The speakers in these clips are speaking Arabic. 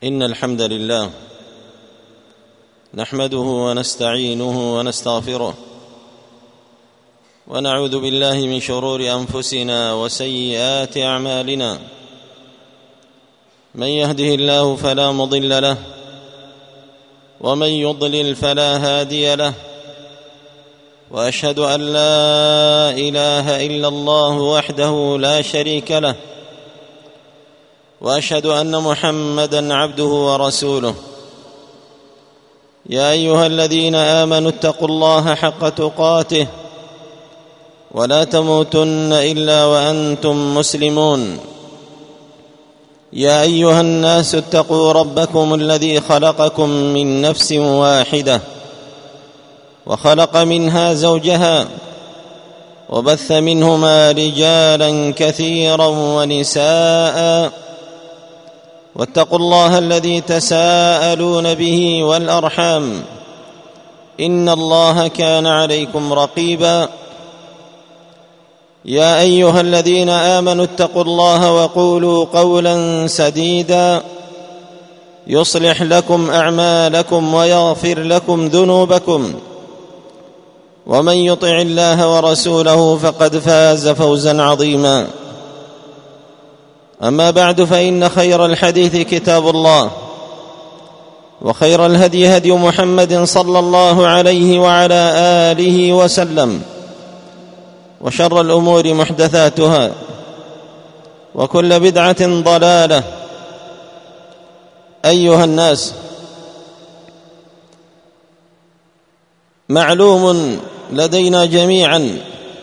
إن الحمد لله نحمده ونستعينه ونستغفره ونعوذ بالله من شرور أنفسنا وسيئات أعمالنا. من يهده الله فلا مضل له ومن يضلل فلا هادي له، وأشهد أن لا إله إلا الله وحده لا شريك له، وأشهد أن محمدًا عبده ورسوله. يا أيها الذين آمنوا اتقوا الله حق تقاته ولا تموتن إلا وأنتم مسلمون. يا أيها الناس اتقوا ربكم الذي خلقكم من نفس واحدة وخلق منها زوجها وبث منهما رجالا كثيرا ونساء، واتقوا الله الذي تساءلون به والأرحام إن الله كان عليكم رقيبا. يا أيها الذين آمنوا اتقوا الله وقولوا قولا سديدا يصلح لكم أعمالكم ويغفر لكم ذنوبكم، ومن يطع الله ورسوله فقد فاز فوزا عظيما. أما بعد، فإن خير الحديث كتاب الله، وخير الهدي هدي محمد صلى الله عليه وعلى آله وسلم، وشر الأمور محدثاتها، وكل بدعة ضلالة. أيها الناس، معلوم لدينا جميعا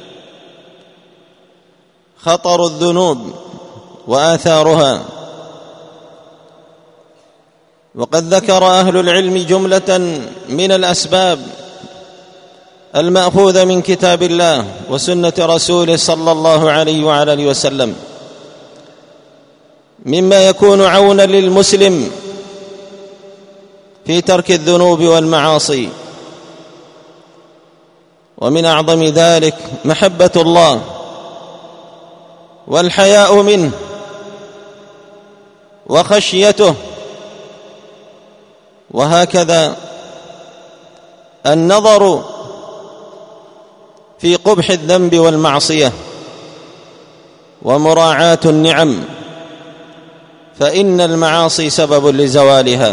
خطر الذنوب وآثارها، وقد ذكر أهل العلم جملة من الأسباب المأخوذة من كتاب الله وسنة رسوله صلى الله عليه وعلى آله وسلم، مما يكون عونا للمسلم في ترك الذنوب والمعاصي. ومن أعظم ذلك محبة الله والحياء منه وخشيته، وهكذا النظر في قبح الذنب والمعصية ومراعاة النعم، فإن المعاصي سبب لزوالها.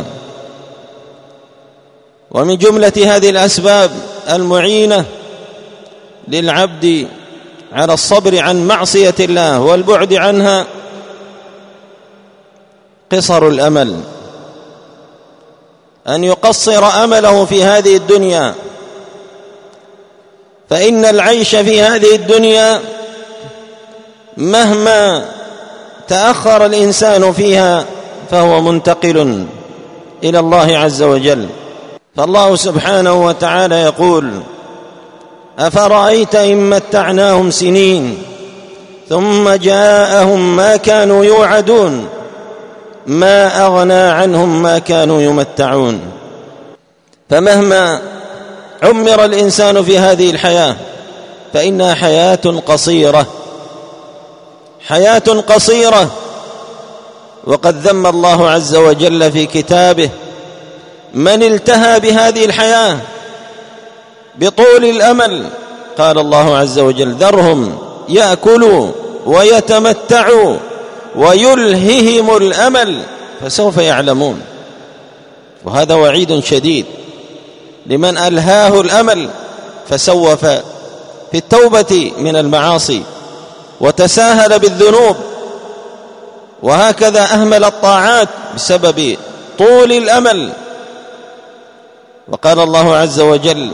ومن جملة هذه الأسباب المعينة للعبد على الصبر عن معصية الله والبعد عنها قصر الأمل، أن يقصر أمله في هذه الدنيا، فإن العيش في هذه الدنيا مهما تأخر الإنسان فيها فهو منتقل إلى الله عز وجل. فالله سبحانه وتعالى يقول: أفرأيت إن متعناهم سنين ثم جاءهم ما كانوا يوعدون ما أغنى عنهم ما كانوا يمتعون. فمهما عمر الإنسان في هذه الحياة فإنها حياة قصيرة، وقد ذم الله عز وجل في كتابه من التهى بهذه الحياة بطول الأمل. قال الله عز وجل: ذرهم يأكلوا ويتمتعوا ويلههم الأمل فسوف يعلمون. وهذا وعيد شديد لمن ألهاه الأمل فسوف في التوبة من المعاصي وتساهل بالذنوب، وهكذا أهمل الطاعات بسبب طول الأمل. وقال الله عز وجل: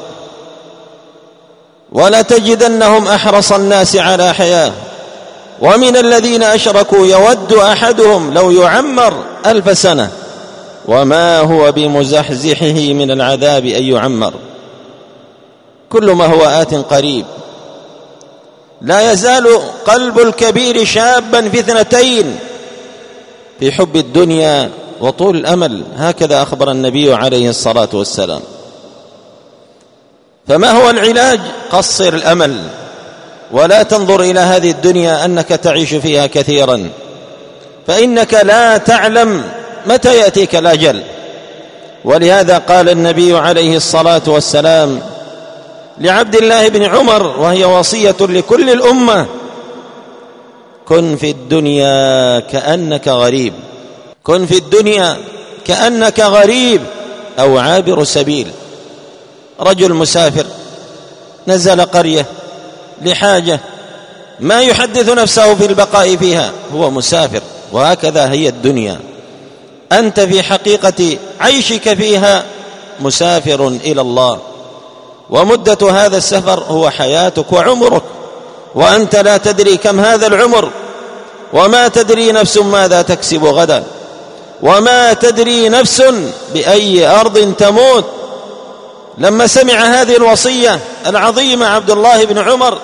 ولا تجدنهم أحرص الناس على حياة ومن الذين أشركوا يود أحدهم لو يعمر 1000 سنة وما هو بمزحزحه من العذاب أن يعمر. كل ما هو آت قريب. لا يزال قلب الكبير شابا في 2، في حب الدنيا وطول الأمل، هكذا أخبر النبي عليه الصلاة والسلام. فما هو العلاج؟ قصر الأمل، ولا تنظر إلى هذه الدنيا أنك تعيش فيها كثيرا، فإنك لا تعلم متى يأتيك الأجل. ولهذا قال النبي عليه الصلاة والسلام لعبد الله بن عمر، وهي وصية لكل الأمة: كن في الدنيا كأنك غريب، كن في الدنيا كأنك غريب أو عابر سبيل. رجل مسافر نزل قرية لحاجة، ما يحدث نفسه في البقاء فيها، هو مسافر. وهكذا هي الدنيا، أنت في حقيقة عيشك فيها مسافر إلى الله، ومدة هذا السفر هو حياتك وعمرك، وأنت لا تدري كم هذا العمر، وما تدري نفس ماذا تكسب غدا، وما تدري نفس بأي أرض تموت. لما سمع هذه الوصية العظيمة عبد الله بن عمر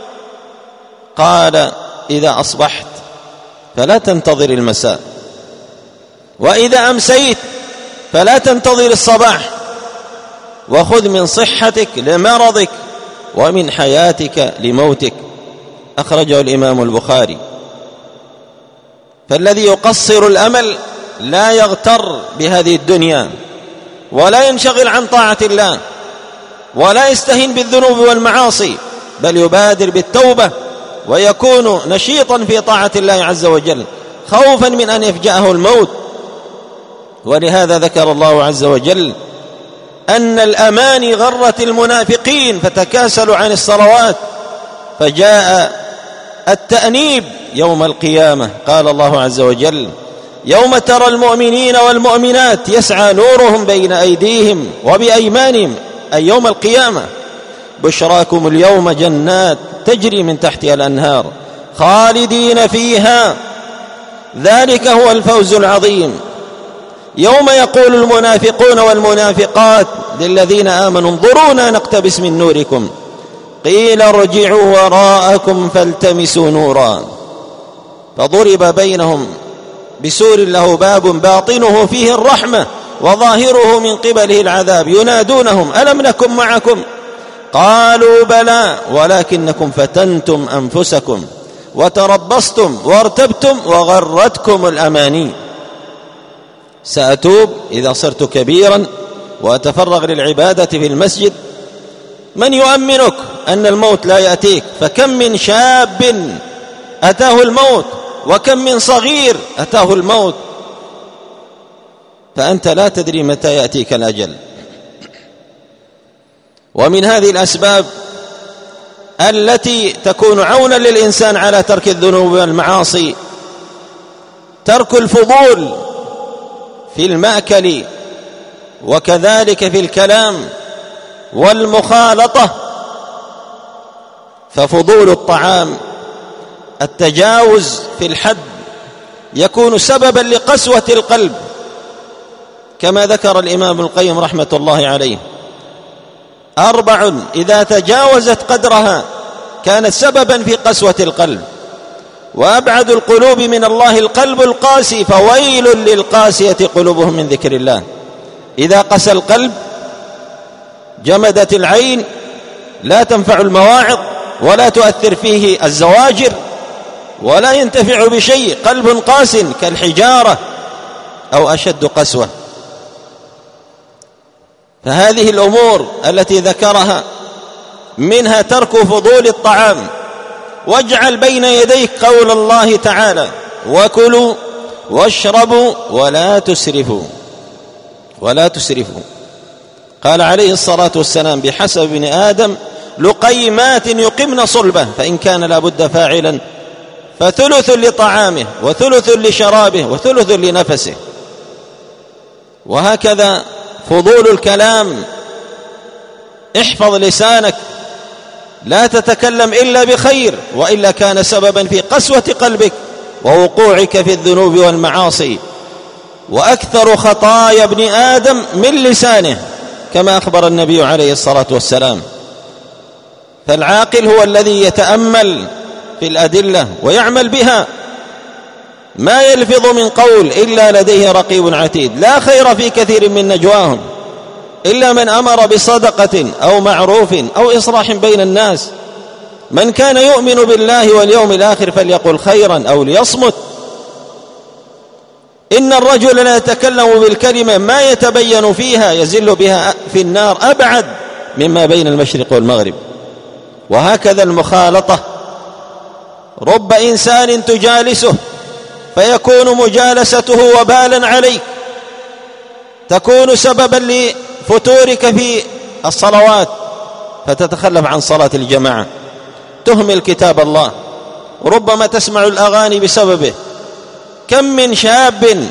قال: إذا أصبحت فلا تنتظر المساء، وإذا أمسيت فلا تنتظر الصباح، وخذ من صحتك لمرضك ومن حياتك لموتك. أخرجه الإمام البخاري. فالذي يقصر الأمل لا يغتر بهذه الدنيا، ولا ينشغل عن طاعة الله، ولا يستهين بالذنوب والمعاصي، بل يبادر بالتوبة ويكون نشيطا في طاعة الله عز وجل، خوفا من أن يفجأه الموت. ولهذا ذكر الله عز وجل أن الأماني غرت المنافقين فتكاسلوا عن الصلوات، فجاء التأنيب يوم القيامة. قال الله عز وجل: يوم ترى المؤمنين والمؤمنات يسعى نورهم بين أيديهم وبأيمانهم، أي يوم القيامة: بشراكم اليوم جنات تجري من تحتها الأنهار خالدين فيها، ذلك هو الفوز العظيم. يوم يقول المنافقون والمنافقات للذين آمنوا: انظرونا نقتبس من نوركم، قيل ارجعوا وراءكم فالتمسوا نورا، فضرب بينهم بسور له باب باطنه فيه الرحمة وظاهره من قبله العذاب، ينادونهم: ألم نكن معكم؟ قالوا بلى ولكنكم فتنتم أنفسكم وتربصتم وارتبتم وغرتكم الأماني، سأتوب إذا صرت كبيرا وأتفرغ للعبادة في المسجد. من يؤمنك أن الموت لا يأتيك؟ فكم من شاب أتاه الموت، وكم من صغير أتاه الموت، فأنت لا تدري متى يأتيك الأجل. ومن هذه الأسباب التي تكون عونا للإنسان على ترك الذنوب والمعاصي ترك الفضول في المأكل، وكذلك في الكلام والمخالطة. ففضول الطعام، التجاوز في الحد، يكون سببا لقسوة القلب، كما ذكر الإمام ابن القيم رحمة الله عليه: 4 إذا تجاوزت قدرها كانت سببا في قسوة القلب. وأبعد القلوب من الله القلب القاسي، فويل للقاسية قلوبهم من ذكر الله. إذا قسى القلب جمدت العين، لا تنفع المواعظ ولا تؤثر فيه الزواجر ولا ينتفع بشيء. قلب قاس كالحجارة أو أشد قسوة. فهذه الأمور التي ذكرها منها ترك فضول الطعام. واجعل بين يديك قول الله تعالى: وكلوا واشربوا ولا تسرفوا ولا تسرفوا. قال عليه الصلاة والسلام: بحسب ابن آدم لقيمات يقمن صلبه، فإن كان لابد فاعلا فثلث لطعامه وثلث لشرابه وثلث لنفسه. وهكذا فضول الكلام، احفظ لسانك، لا تتكلم إلا بخير، وإلا كان سببا في قسوة قلبك ووقوعك في الذنوب والمعاصي. وأكثر خطايا ابن آدم من لسانه، كما أخبر النبي عليه الصلاة والسلام. فالعاقل هو الذي يتأمل في الأدلة ويعمل بها. ما يلفظ من قول إلا لديه رقيب عتيد. لا خير في كثير من نجواهم إلا من أمر بصدقة أو معروف أو إصلاح بين الناس. من كان يؤمن بالله واليوم الآخر فليقل خيرا أو ليصمت. إن الرجل لا يتكلم بالكلمة ما يتبين فيها يزل بها في النار أبعد مما بين المشرق والمغرب. وهكذا المخالطة، رب إنسان تجالسه فيكون مجالسته وبالا عليك، تكون سببا لفتورك في الصلوات فتتخلف عن صلاة الجماعة، تهمل كتاب الله، وربما تسمع الأغاني بسببه. كم من شاب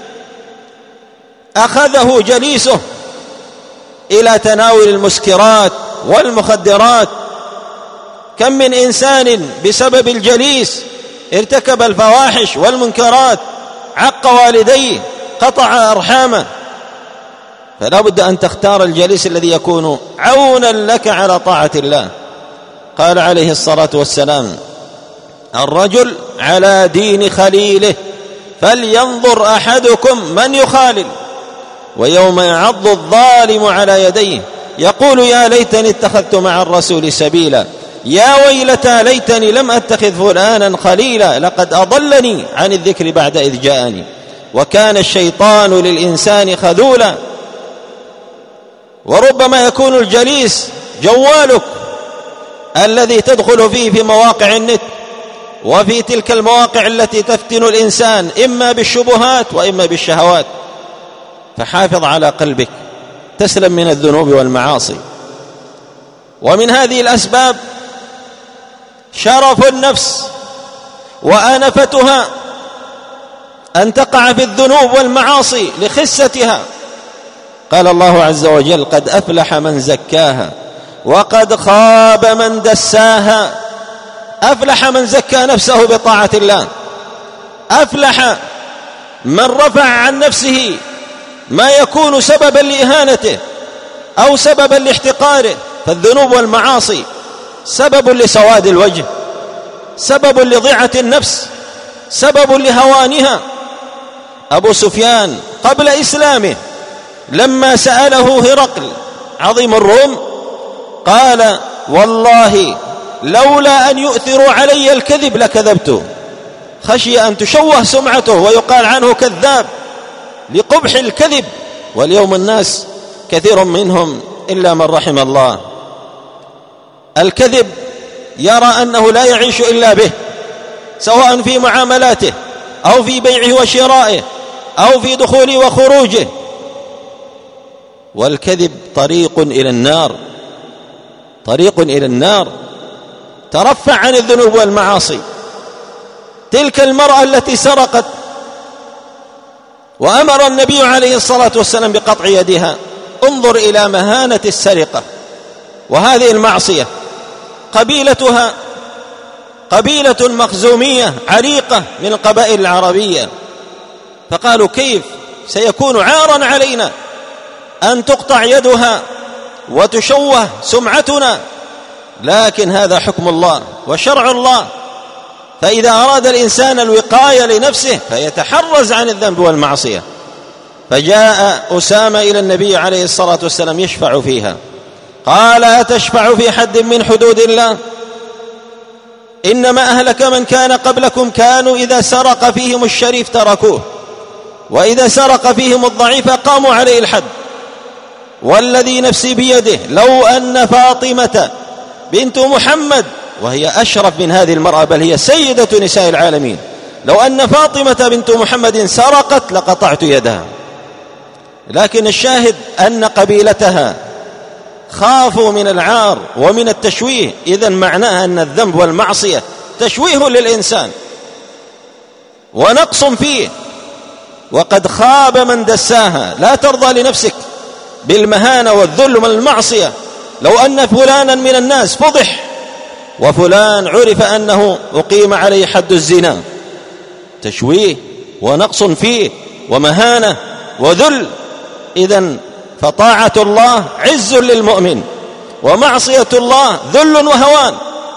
أخذه جليسه إلى تناول المسكرات والمخدرات، كم من إنسان بسبب الجليس ارتكب الفواحش والمنكرات، عق والديه، قطع أرحامه. فلا بد أن تختار الجليس الذي يكون عونا لك على طاعة الله. قال عليه الصلاة والسلام: الرجل على دين خليله فلينظر أحدكم من يخالل. ويوم يعض الظالم على يديه يقول يا ليتني اتخذت مع الرسول سبيلا، يا ويلتى ليتني لم أتخذ فلانا خليلا، لقد أضلني عن الذكر بعد إذ جاءني، وكان الشيطان للإنسان خذولا. وربما يكون الجليس جوالك الذي تدخل فيه في مواقع النت، وفي تلك المواقع التي تفتن الإنسان إما بالشبهات وإما بالشهوات. فحافظ على قلبك تسلم من الذنوب والمعاصي. ومن هذه الأسباب شرف النفس وآنفتها أن تقع في الذنوب والمعاصي لخستها. قال الله عز وجل: قد أفلح من زكاها وقد خاب من دساها. أفلح من زكى نفسه بطاعة الله، أفلح من رفع عن نفسه ما يكون سببا لإهانته أو سببا لاحتقاره. فالذنوب والمعاصي سبب لسواد الوجه، سبب لضيعة النفس، سبب لهوانها. أبو سفيان قبل إسلامه لما سأله هرقل عظيم الروم قال: والله لولا أن يؤثروا علي الكذب لكذبته، خشي أن تشوه سمعته ويقال عنه كذاب لقبح الكذب. واليوم الناس كثير منهم إلا من رحم الله الكذب يرى أنه لا يعيش إلا به، سواء في معاملاته أو في بيعه وشرائه أو في دخوله وخروجه. والكذب طريق إلى النار، طريق إلى النار. ترفع عن الذنوب والمعاصي. تلك المرأة التي سرقت وأمر النبي عليه الصلاة والسلام بقطع يدها، انظر إلى مهانة السرقة. وهذه المعصية قبيلتها قبيلة مخزومية عريقة من القبائل العربية، فقالوا: كيف سيكون عارا علينا أن تقطع يدها وتشوه سمعتنا؟ لكن هذا حكم الله وشرع الله. فإذا أراد الإنسان الوقاية لنفسه فيتحرز عن الذنب والمعصية. فجاء أسامة إلى النبي عليه الصلاة والسلام يشفع فيها، قال: أتشفع في حد من حدود الله؟ إنما أهلك من كان قبلكم كانوا إذا سرق فيهم الشريف تركوه، وإذا سرق فيهم الضعيف قاموا عليه الحد. والذي نفسي بيده لو أن فاطمة بنت محمد، وهي أشرف من هذه المرأة بل هي سيدة نساء العالمين، لو أن فاطمة بنت محمد سرقت لقطعت يدها. لكن الشاهد أن قبيلتها خافوا من العار ومن التشويه. إذن معناها أن الذنب والمعصية تشويه للإنسان ونقص فيه. وقد خاب من دساها. لا ترضى لنفسك بالمهانة والذل من المعصية. لو أن فلانا من الناس فضح وفلان عرف أنه أقيم عليه حد الزنا، تشويه ونقص فيه ومهانة وذل. إذن فطاعة الله عز للمؤمن، ومعصية الله ذل وهوان.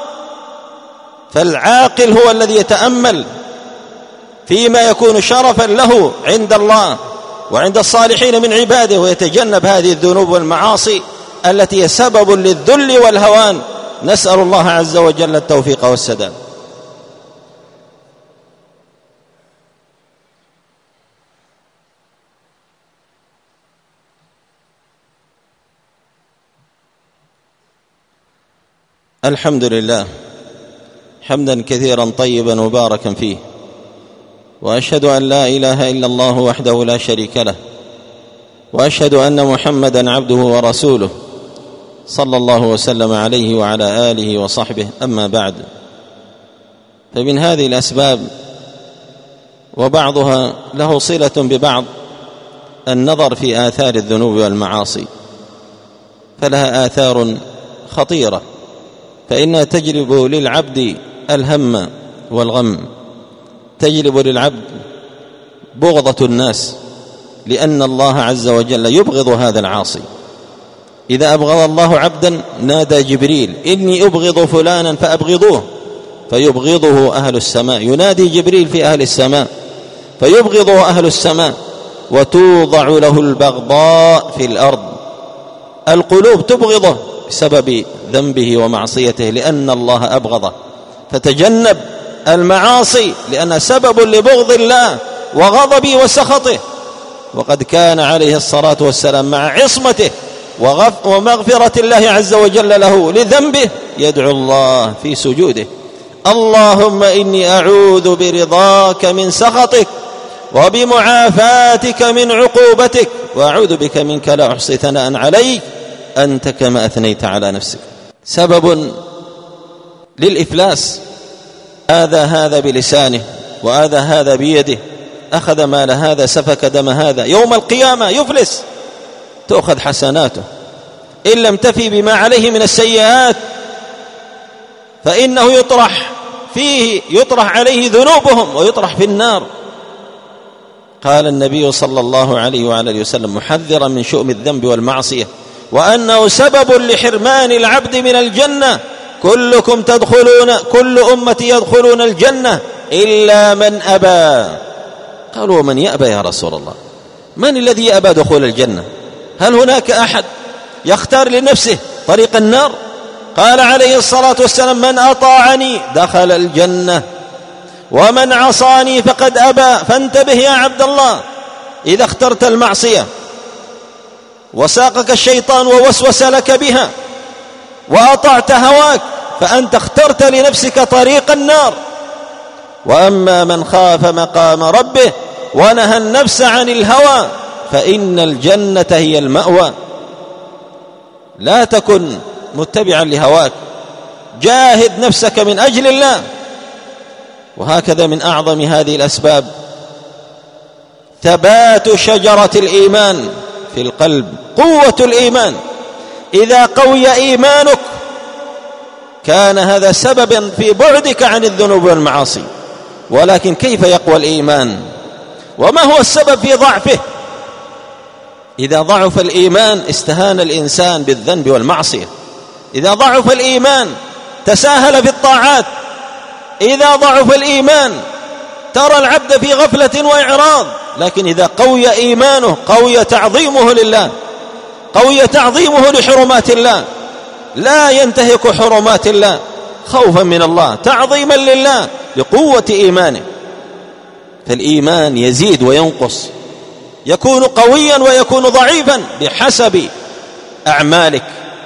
فالعاقل هو الذي يتأمل فيما يكون شرفا له عند الله وعند الصالحين من عباده، ويتجنب هذه الذنوب والمعاصي التي هي سبب للذل والهوان. نسأل الله عز وجل التوفيق والسداد. الحمد لله حمدا كثيرا طيبا مباركا فيه، وأشهد أن لا إله إلا الله وحده لا شريك له، وأشهد أن محمدا عبده ورسوله صلى الله وسلم عليه وعلى آله وصحبه. أما بعد، فمن هذه الأسباب وبعضها له صلة ببعض النظر في آثار الذنوب والمعاصي، فلها آثار خطيرة، فإنها تجلب للعبد الهم والغم، تجلب للعبد بغضة الناس، لأن الله عز وجل يبغض هذا العاصي. إذا أبغض الله عبدا نادى جبريل: إني أبغض فلانا فأبغضوه، فيبغضه أهل السماء. ينادي جبريل في أهل السماء فيبغضه أهل السماء، وتوضع له البغضاء في الأرض. القلوب تبغضه بسبب ذنبه ومعصيته، لأن الله أبغضه. فتجنب المعاصي لأنها سبب لبغض الله وغضبه وسخطه. وقد كان عليه الصلاة والسلام مع عصمته ومغفرة الله عز وجل له لذنبه يدعو الله في سجوده: اللهم إني أعوذ برضاك من سخطك وبمعافاتك من عقوبتك، وأعوذ بك منك لا أحصي ثناء عليك أنت كما أثنيت على نفسك. سبب للإفلاس، آذى هذا بلسانه وآذى هذا بيده، أخذ مال هذا، سفك دم هذا، يوم القيامة يفلس، تأخذ حسناته، إن لم تفي بما عليه من السيئات فإنه يطرح عليه ذنوبهم ويطرح في النار. قال النبي صلى الله عليه وعلى آله وسلم محذرا من شؤم الذنب والمعصية، وأنه سبب لحرمان العبد من الجنة: كل أمتي يدخلون الجنة إلا من أبى. قالوا: ومن يأبى يا رسول الله؟ من الذي يأبى دخول الجنة؟ هل هناك أحد يختار لنفسه طريق النار؟ قال عليه الصلاة والسلام: من أطاعني دخل الجنة ومن عصاني فقد أبى. فانتبه يا عبد الله، إذا اخترت المعصية وساقك الشيطان ووسوس لك بها وأطعت هواك فأنت اخترت لنفسك طريق النار. وأما من خاف مقام ربه ونهى النفس عن الهوى فإن الجنة هي المأوى. لا تكن متبعا لهواك، جاهد نفسك من أجل الله. وهكذا من أعظم هذه الأسباب ثبات شجرة الإيمان في القلب، قوة الإيمان. إذا قوي إيمانك كان هذا سببا في بعدك عن الذنوب والمعاصي. ولكن كيف يقوى الإيمان؟ وما هو السبب في ضعفه؟ إذا ضعف الإيمان استهان الإنسان بالذنب والمعصية. إذا ضعف الإيمان تساهل في الطاعات. إذا ضعف الإيمان ترى العبد في غفلة وإعراض. لكن إذا قوي إيمانه قوي تعظيمه لله، قوي تعظيمه لحرمات الله، لا ينتهك حرمات الله خوفا من الله، تعظيما لله لقوة إيمانه. فالإيمان يزيد وينقص، يكون قويا ويكون ضعيفا بحسب أعمالك.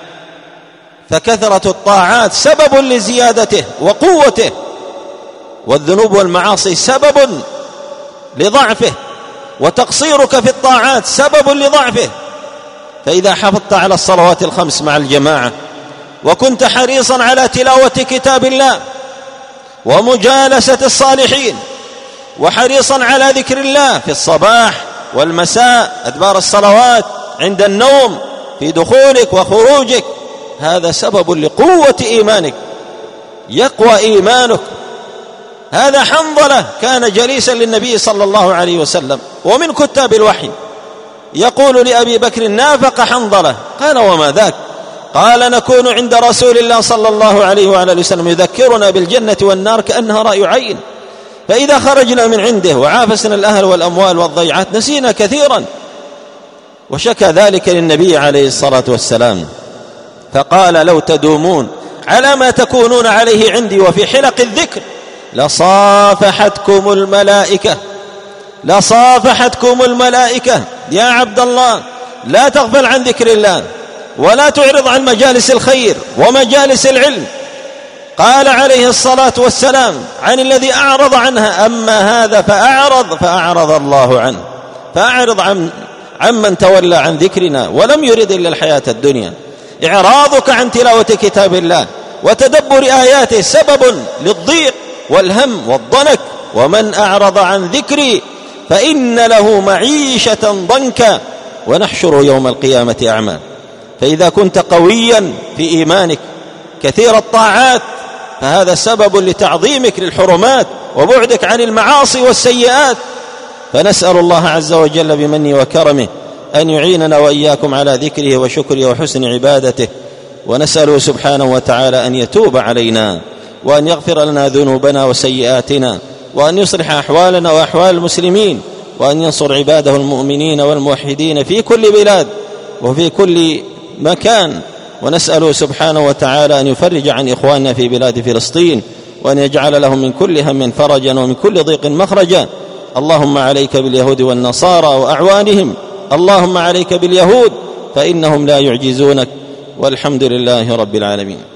فكثرة الطاعات سبب لزيادته وقوته، والذنوب والمعاصي سبب لضعفه، وتقصيرك في الطاعات سبب لضعفه. فإذا حافظت على الصلوات الخمس مع الجماعة، وكنت حريصا على تلاوة كتاب الله ومجالسة الصالحين، وحريصا على ذكر الله في الصباح والمساء، أدبار الصلوات، عند النوم، في دخولك وخروجك، هذا سبب لقوة إيمانك، يقوى إيمانك. هذا حنظلة كان جليسا للنبي صلى الله عليه وسلم ومن كتاب الوحي، يقول لأبي بكر: نافق حنظلة. قال: وما ذاك؟ قال: نكون عند رسول الله صلى الله عليه وعلى آله وسلم يذكرنا بالجنة والنار كأنها رأي عين، فإذا خرجنا من عنده وعافسنا الأهل والأموال والضيعات نسينا كثيرا. وشكى ذلك للنبي عليه الصلاة والسلام، فقال: لو تدومون على ما تكونون عليه عندي وفي حلق الذكر لصافحتكم الملائكة، لصافحتكم الملائكة. يا عبد الله، لا تغفل عن ذكر الله، ولا تعرض عن مجالس الخير ومجالس العلم، قال عليه الصلاة والسلام عن الذي أعرض عنها: أما هذا فأعرض الله عنه. فأعرض عمن تولى عن ذكرنا ولم يرد إلا الحياة الدنيا. إعراضك عن تلاوة كتاب الله وتدبر آياته سبب للضيق والهم والضنك. ومن أعرض عن ذكري فإن له معيشة ضنكا ونحشره يوم القيامة أعمى. فإذا كنت قويا في إيمانك كثير الطاعات فهذا سبب لتعظيمك للحرمات وبعدك عن المعاصي والسيئات. فنسأل الله عز وجل بمنه وكرمه أن يعيننا وإياكم على ذكره وشكره وحسن عبادته، ونسأله سبحانه وتعالى أن يتوب علينا وأن يغفر لنا ذنوبنا وسيئاتنا وأن يصلح أحوالنا وأحوال المسلمين وأن ينصر عباده المؤمنين والموحدين في كل بلاد وفي كل مكان. ونسأله سبحانه وتعالى أن يفرج عن إخواننا في بلاد فلسطين وأن يجعل لهم من كل هم فرجا ومن كل ضيق مخرجا. اللهم عليك باليهود والنصارى وأعوانهم، اللهم عليك باليهود فإنهم لا يعجزونك، والحمد لله رب العالمين.